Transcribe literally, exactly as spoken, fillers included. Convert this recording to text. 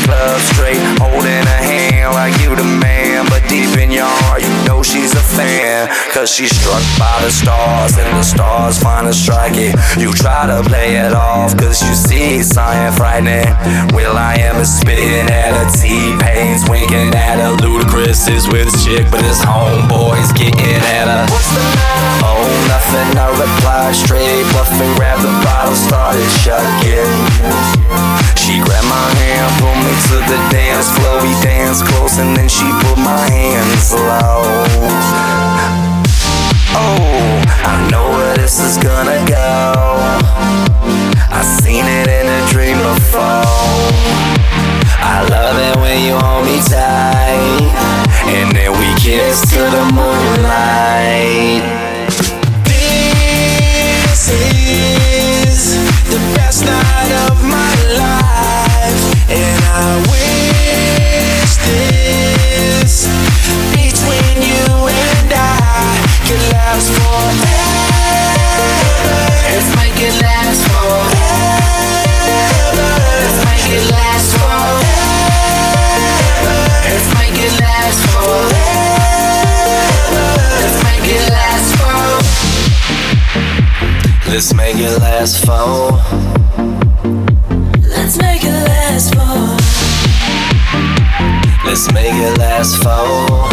club straight, holding her hand like you the man. But deep in your heart, you know she's a fan, cause she's struck by the stars, and the stars finally strike it. You try to play it off, cause you see something frightening. Will I am is spitting at her, T-Pain's winking at her, Ludacris is with his chick, but his homeboy's getting at her. What's the matter? Oh, nothing, I replied straight, bluffing, grabbed the bottle, started chugging. She grabbed my hand, pulled me to the dance floor. We danced close and then she put my hands low. Oh, I know where this is gonna go. I seen it in a dream before. I love it when you hold me tight, and then we kiss to the moonlight. This is the best night of my life, and I wish this between you and I could last forever. Let's make it last forever. Let's make it last forever. Let's make it last forever. Let's make it last forever. Let's make it last for. Let's make it last for. Let's make it last for.